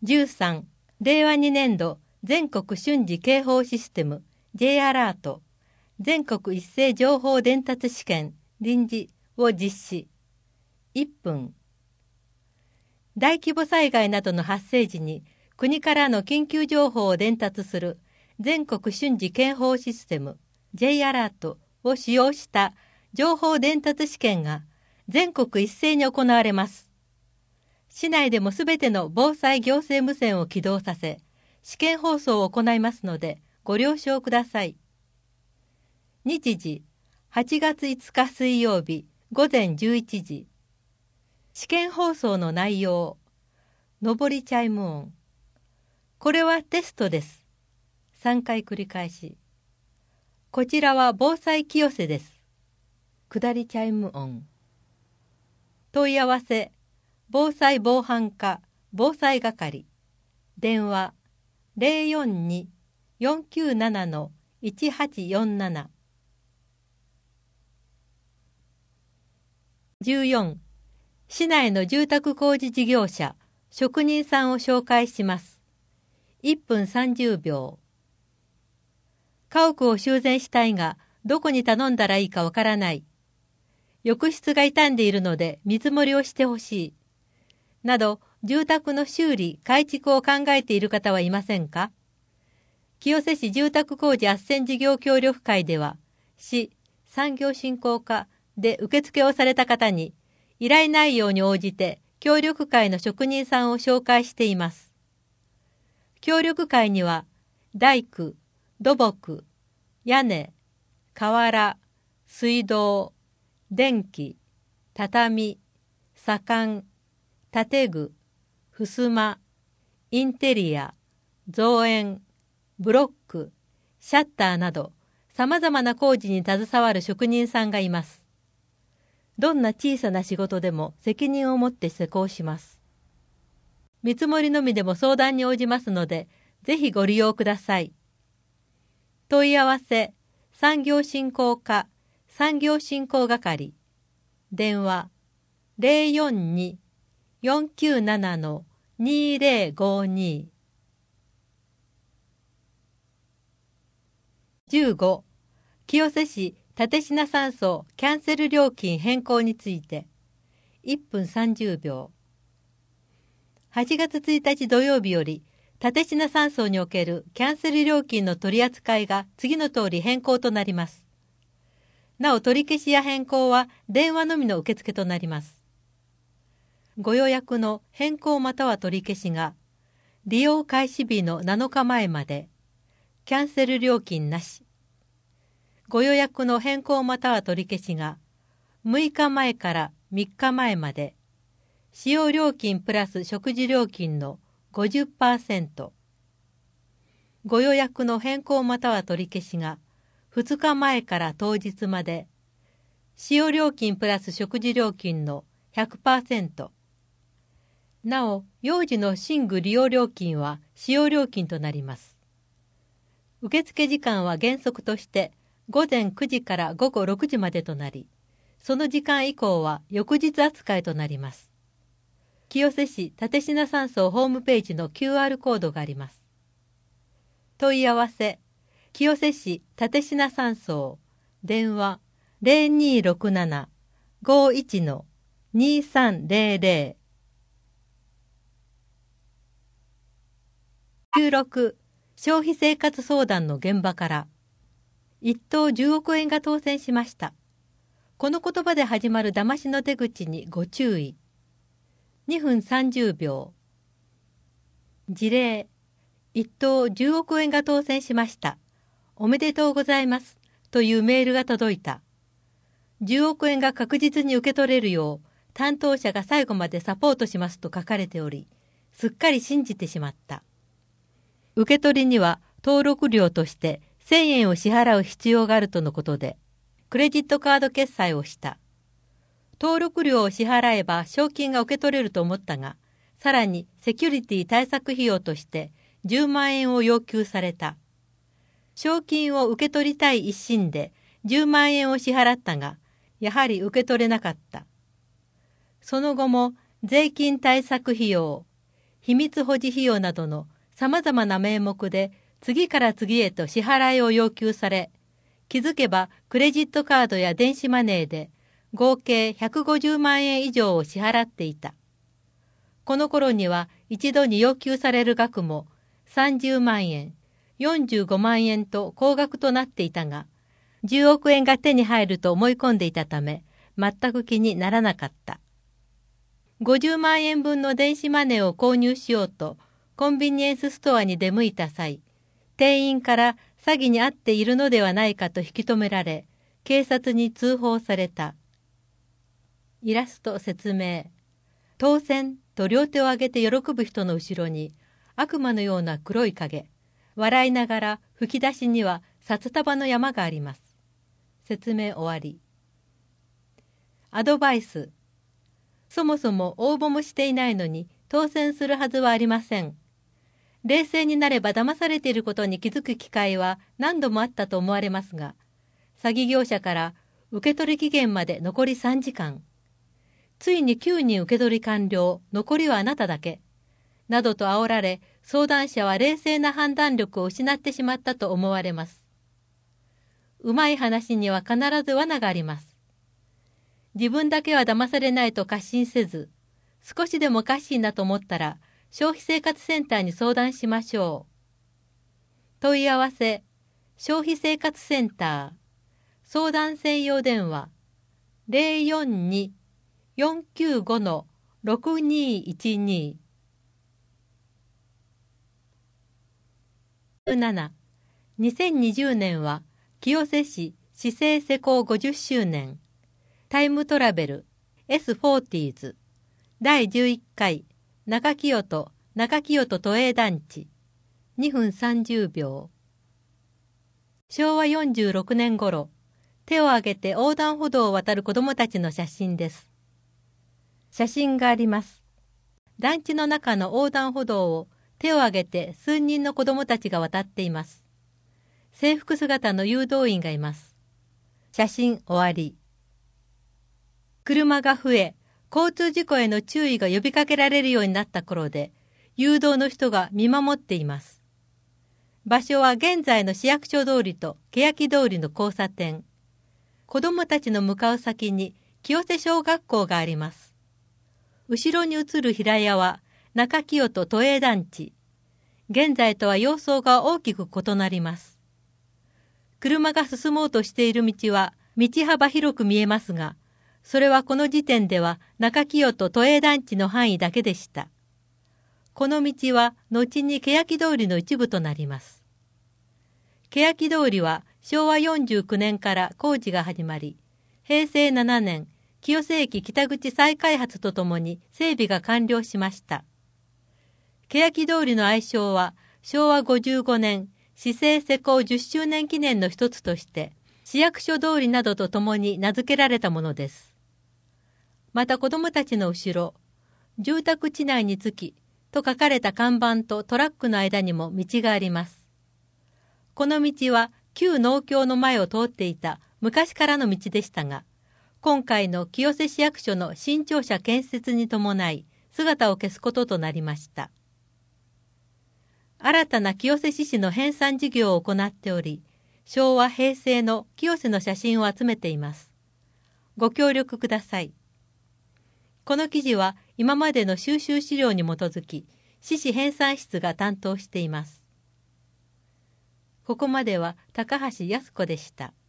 13、令和2年度全国瞬時警報システム J アラート全国一斉情報伝達試験臨時を実施。1分。大規模災害などの発生時に国からの緊急情報を伝達する全国瞬時警報システム J アラートを使用した情報伝達試験が全国一斉に行われます。市内でもすべての防災行政無線を起動させ、試験放送を行いますのでご了承ください。日時、8月5日水曜日午前11時。試験放送の内容、上りチャイム音。これはテストです。3回繰り返し。こちらは防災清瀬です。下りチャイム音。問い合わせ、防災防犯課防災係。電話、042-497-1847。14、市内の住宅工事事業者、職人さんを紹介します。1分30秒。家屋を修繕したいが、どこに頼んだらいいかわからない。浴室が傷んでいるので見積もりをしてほしい。など、住宅の修理、改築を考えている方はいませんか？清瀬市住宅工事斡旋事業協力会では、市産業振興課で受付をされた方に、依頼内容に応じて協力会の職人さんを紹介しています。協力会には、大工、土木、屋根、瓦、水道、電気、畳、左官、建具、襖、インテリア、造園、ブロック、シャッターなど、様々な工事に携わる職人さんがいます。どんな小さな仕事でも責任を持って施工します。見積もりのみでも相談に応じますので、ぜひご利用ください。問い合わせ、産業振興課、産業振興係。電話、042-497-2052。15、清瀬市立品山荘キャンセル料金変更について。1分30秒。8月1日土曜日より、立品山荘におけるキャンセル料金の取り扱いが次の通り変更となります。なお取り消しや変更は電話のみの受付となります。ご予約の変更または取り消しが、利用開始日の7日前まで、キャンセル料金なし。ご予約の変更または取り消しが、6日前から3日前まで、使用料金プラス食事料金の 50%。ご予約の変更または取り消しが、2日前から当日まで、使用料金プラス食事料金の 100%。なお、幼児の寝具利用料金は使用料金となります。受付時間は原則として午前9時から午後6時までとなり、その時間以降は翌日扱いとなります。清瀬市立品山荘ホームページの QR コードがあります。問い合わせ、清瀬市立品山荘、電話0267-51-2300。16、消費生活相談の現場から。1等10億円が当選しました。この言葉で始まる騙しの手口にご注意。2分30秒。事例、1等10億円が当選しました。おめでとうございます。というメールが届いた。10億円が確実に受け取れるよう、担当者が最後までサポートしますと書かれており、すっかり信じてしまった。受け取りには登録料として1000円を支払う必要があるとのことで、クレジットカード決済をした。登録料を支払えば賞金が受け取れると思ったが、さらにセキュリティ対策費用として10万円を要求された。賞金を受け取りたい一心で10万円を支払ったが、やはり受け取れなかった。その後も税金対策費用、 秘密保持費用などのさまざまな名目で次から次へと支払いを要求され、気づけばクレジットカードや電子マネーで合計150万円以上を支払っていた。この頃には一度に要求される額も30万円、45万円と高額となっていたが、10億円が手に入ると思い込んでいたため、全く気にならなかった。50万円分の電子マネーを購入しようと、コンビニエンスストアに出向いた際、店員から詐欺に遭っているのではないかと引き止められ、警察に通報された。イラスト説明。当選と両手を上げて喜ぶ人の後ろに、悪魔のような黒い影。笑いながら吹き出しには札束の山があります。説明終わり。アドバイス。そもそも応募もしていないのに当選するはずはありません。冷静になれば騙されていることに気づく機会は何度もあったと思われますが、詐欺業者から受け取り期限まで残り3時間。ついに9人受け取り完了、残りはあなただけ。などと煽られ、相談者は冷静な判断力を失ってしまったと思われます。うまい話には必ず罠があります。自分だけは騙されないと確信せず、少しでもおかしいなと思ったら、消費生活センターに相談しましょう。問い合わせ、消費生活センター、相談専用電話、042-495-6212。7、2020年は清瀬市市政施行50周年タイムトラベル S40s 第11回中清都都営団地2分30秒。昭和46年頃、手を挙げて横断歩道を渡る子どもたちの写真です。写真があります。団地の中の横断歩道を手を挙げて数人の子どもたちが渡っています。制服姿の誘導員がいます。写真終わり。車が増え、交通事故への注意が呼びかけられるようになった頃で、誘導の人が見守っています。場所は現在の市役所通りと欅通りの交差点。子どもたちの向かう先に清瀬小学校があります。後ろに映る平屋は中清都都営団地。現在とは様相が大きく異なります。車が進もうとしている道は道幅広く見えますが、それはこの時点では中清都都営団地の範囲だけでした。この道は後に欅通りの一部となります。欅通りは昭和49年から工事が始まり、平成7年、清瀬駅北口再開発とともに整備が完了しました。欅通りの愛称は昭和55年、市政施行10周年記念の一つとして、市役所通りなどとともに名付けられたものです。また子どもたちの後ろ、住宅地内につきと書かれた看板とトラックの間にも道があります。この道は旧農協の前を通っていた昔からの道でしたが、今回の清瀬市役所の新庁舎建設に伴い姿を消すこととなりました。新たな清瀬市市の編纂事業を行っており、昭和平成の清瀬の写真を集めています。ご協力ください。この記事は今までの収集資料に基づき、市市編纂室が担当しています。ここまでは高橋靖子でした。